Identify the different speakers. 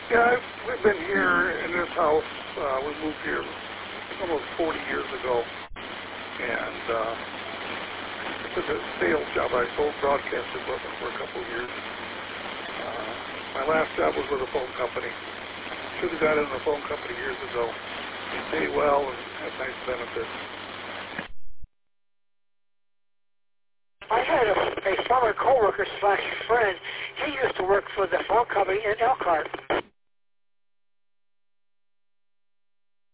Speaker 1: Yeah, we've been here in this house. We moved here almost 40 years ago, and took a sales job. I sold broadcast equipment for a couple of years. My last job was with a phone company. Should have got in the phone company years ago. They pay well and have nice benefits.
Speaker 2: I had a former coworker / friend. He used to work for the phone company in Elkhart.